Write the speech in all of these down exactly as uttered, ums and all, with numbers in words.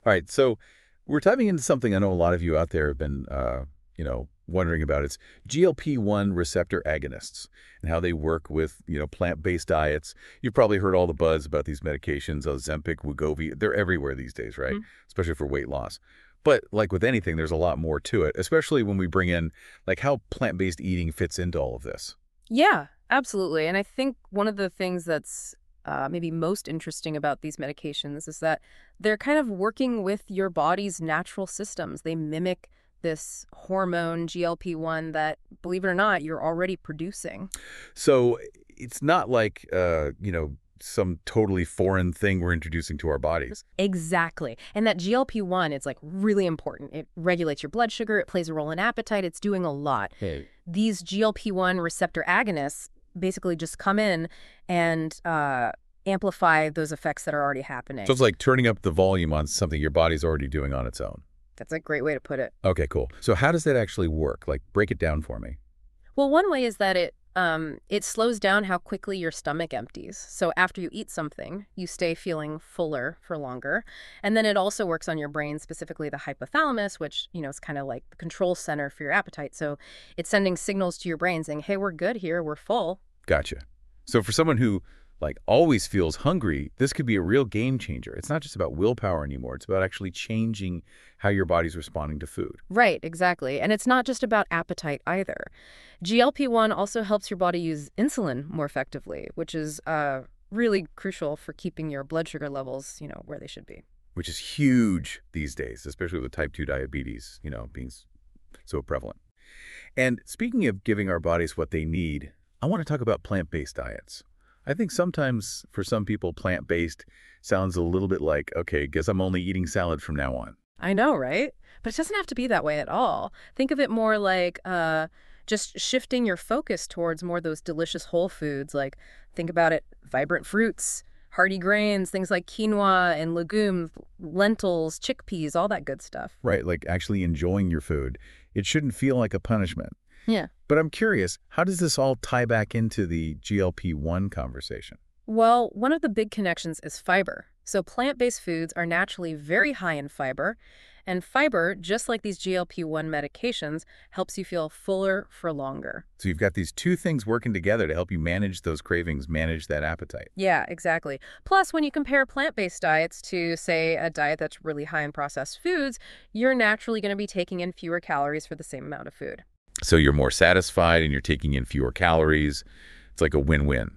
All right, so we're diving into something I know a lot of you out there have been, uh, you know, wondering about. It's G L P one receptor agonists and how they work with, you know, plant-based diets. You've probably heard all the buzz about these medications, Ozempic, Wegovy. They're everywhere these days, right? Mhm. Especially for weight loss. But like with anything, there's a lot more to it, especially when we bring in like how plant-based eating fits into all of this. Yeah, absolutely. And I think one of the things that's uh, maybe most interesting about these medications is that they're kind of working with your body's natural systems. They mimic this hormone G L P one that, believe it or not, you're already producing. So it's not like, uh, you know, some totally foreign thing we're introducing to our bodies. Exactly. And that G L P one, it's like really important. It regulates your blood sugar. It plays a role in appetite. It's doing a lot. Hey. These G L P one receptor agonists basically just come in and uh, amplify those effects that are already happening. So it's like turning up the volume on something your body's already doing on its own. That's a great way to put it. Okay, cool. So how does that actually work? Like, break it down for me. Well, one way is that it um, it slows down how quickly your stomach empties. So after you eat something, you stay feeling fuller for longer. And then it also works on your brain, specifically the hypothalamus, which, you know, is kind of like the control center for your appetite. So it's sending signals to your brain saying, hey, we're good here, we're full. Gotcha. So for someone who, like, always feels hungry, this could be a real game changer. It's not just about willpower anymore. It's about actually changing how your body's responding to food. Right, exactly. And it's not just about appetite either. G L P one also helps your body use insulin more effectively, which is uh, really crucial for keeping your blood sugar levels, you know, where they should be. Which is huge these days, especially with type two diabetes, you know, being s- so prevalent. And speaking of giving our bodies what they need, I want to talk about plant-based diets. I think sometimes for some people, plant-based sounds a little bit like, okay, guess I'm only eating salad from now on. I know, right? But it doesn't have to be that way at all. Think of it more like uh, just shifting your focus towards more of those delicious whole foods. Like, think about it, vibrant fruits, hearty grains, things like quinoa and legumes, lentils, chickpeas, all that good stuff. Right, like actually enjoying your food. It shouldn't feel like a punishment. Yeah. But I'm curious, how does this all tie back into the G L P one conversation? Well, one of the big connections is fiber. So plant-based foods are naturally very high in fiber, and fiber, just like these G L P one medications, helps you feel fuller for longer. So you've got these two things working together to help you manage those cravings, manage that appetite. Yeah, exactly. Plus, when you compare plant-based diets to, say, a diet that's really high in processed foods, you're naturally going to be taking in fewer calories for the same amount of food. So you're more satisfied and you're taking in fewer calories. It's like a win-win.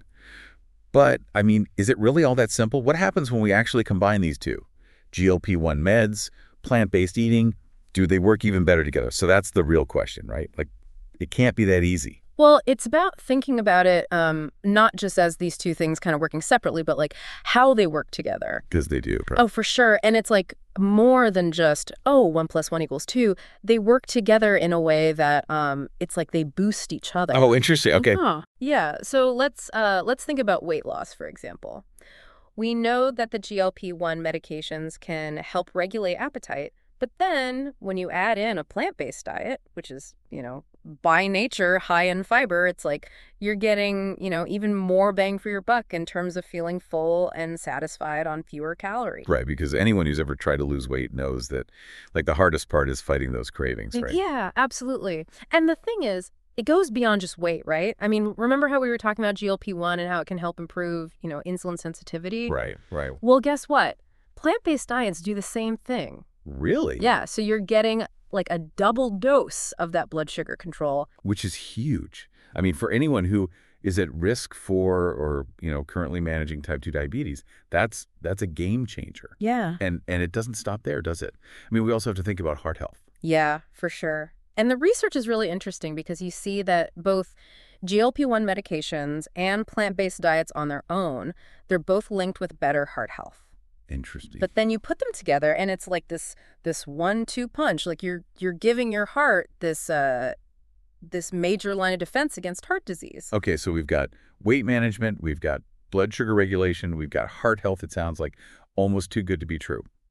But, I mean, is it really all that simple? What happens when we actually combine these two? G L P one meds, plant-based eating, do they work even better together? So that's the real question, right? Like, it can't be that easy. Well, it's about thinking about it um, not just as these two things kind of working separately, but like how they work together. Because they do. Oh, for sure. And it's like more than just, oh, one plus one equals two. They work together in a way that um, it's like they boost each other. Oh, interesting. Okay. Huh. Yeah. So let's uh, let's think about weight loss, for example. We know that the G L P one medications can help regulate appetite. But then when you add in a plant-based diet, which is, you know, by nature high in fiber, it's like you're getting, you know, even more bang for your buck in terms of feeling full and satisfied on fewer calories. Right, because anyone who's ever tried to lose weight knows that, like, the hardest part is fighting those cravings, right? Yeah, absolutely. And the thing is, it goes beyond just weight, right? I mean, remember how we were talking about G L P one and how it can help improve, you know, insulin sensitivity? Right, right. Well, guess what? Plant-based diets do the same thing. Really? Yeah, so you're getting like a double dose of that blood sugar control. Which is huge. I mean, for anyone who is at risk for or, you know, currently managing type two diabetes, that's that's a game changer. Yeah. And and it doesn't stop there, does it? I mean, we also have to think about heart health. Yeah, for sure. And the research is really interesting because you see that both G L P one medications and plant-based diets on their own, they're both linked with better heart health. Interesting. But then you put them together and it's like this this one two punch. Like you're you're giving your heart this uh this major line of defense against heart disease. Okay, so we've got weight management, we've got blood sugar regulation, we've got heart health, it sounds like almost too good to be true.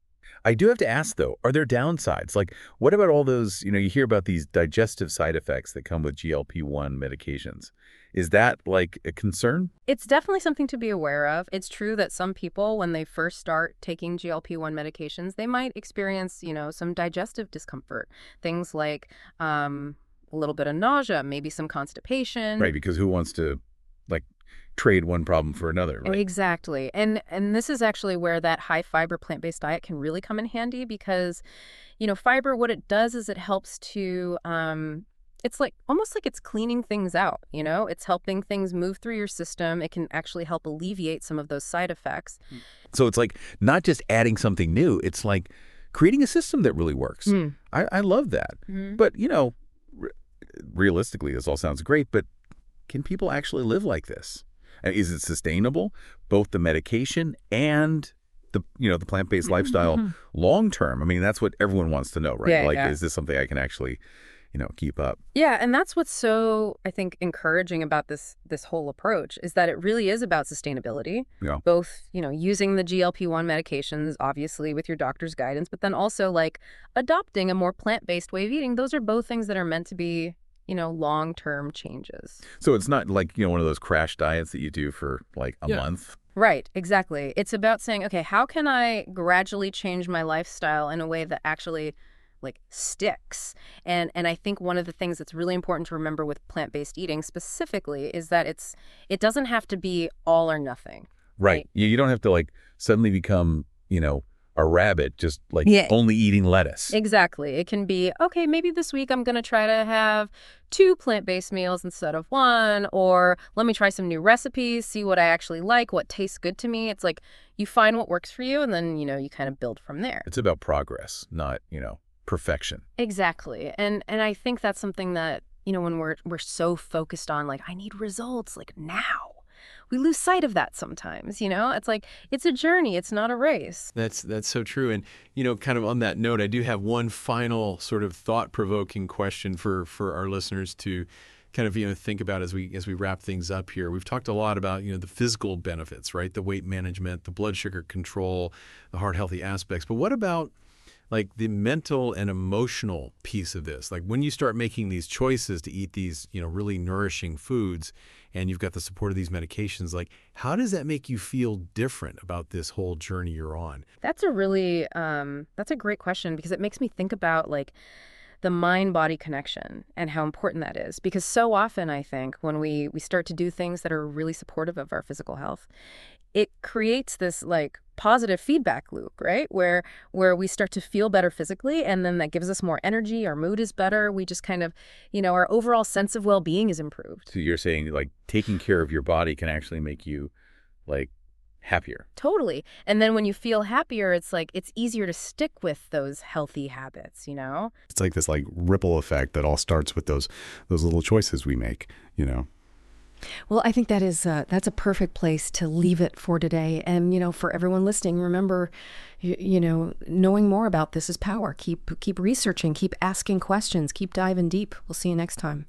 I do have to ask, though, are there downsides? Like, what about all those, you know, you hear about these digestive side effects that come with G L P one medications. Is that, like, a concern? It's definitely something to be aware of. It's true that some people, when they first start taking G L P one medications, they might experience, you know, some digestive discomfort. Things like um, a little bit of nausea, maybe some constipation. Right, because who wants to, like, trade one problem for another, right? Exactly. And and this is actually where that high fiber plant-based diet can really come in handy because, you know, fiber, what it does is it helps to um, it's like almost like it's cleaning things out, you know? It's helping things move through your system. It can actually help alleviate some of those side effects. So it's like not just adding something new, it's like creating a system that really works. Mm. I, I love that. Mm-hmm. But, you know, re realistically, this all sounds great, but can people actually live like this? And is it sustainable, both the medication and the, you know, the plant-based lifestyle Mm-hmm. long term? I mean, that's what everyone wants to know, right? Yeah, like, yeah. is this something I can actually, you know, keep up? Yeah, and that's what's so, I think, encouraging about this this whole approach is that it really is about sustainability. Yeah. Both, you know, using the G L P one medications, obviously, with your doctor's guidance, but then also, like, adopting a more plant-based way of eating. Those are both things that are meant to be, you know, long-term changes. So it's not like, you know, one of those crash diets that you do for like a Yeah. month. Right, exactly. It's about saying, okay, how can I gradually change my lifestyle in a way that actually like sticks? And and I think one of the things that's really important to remember with plant-based eating specifically is that it's it doesn't have to be all or nothing. Right. Right. You, you don't have to like suddenly become, you know, a rabbit just like Yeah. only eating lettuce. Exactly. It can be, okay, maybe this week I'm going to try to have two plant-based meals instead of one, or let me try some new recipes, see what I actually like, what tastes good to me. It's like you find what works for you and then, you know, you kind of build from there. It's about progress, not, you know, perfection. Exactly. And and I think that's something that, you know, when we're we're so focused on like I need results like now. We lose sight of that sometimes, you know? It's like it's a journey, it's not a race. That's that's so true. And, you know, kind of on that note, I do have one final sort of thought-provoking question for for our listeners to kind of, you know, think about as we as we wrap things up here. We've talked a lot about, you know, the physical benefits, right? The weight management, the blood sugar control, the heart healthy aspects. But what about like the mental and emotional piece of this? Like when you start making these choices to eat these, you know, really nourishing foods and you've got the support of these medications, like how does that make you feel different about this whole journey you're on? That's a really um that's a great question because it makes me think about like the mind-body connection and how important that is. Because so often, I think, when we we start to do things that are really supportive of our physical health, it creates this like positive feedback loop, right? Where where we start to feel better physically, and then that gives us more energy, our mood is better, we just kind of, you know, our overall sense of well-being is improved. So you're saying like taking care of your body can actually make you like happier. Totally. And then when you feel happier, it's like it's easier to stick with those healthy habits, you know? It's like this like ripple effect that all starts with those those little choices we make, you know. Well, I think that is uh, that's a perfect place to leave it for today. And you know, for everyone listening, remember, you, you know, knowing more about this is power. Keep keep researching, keep asking questions, keep diving deep. We'll see you next time.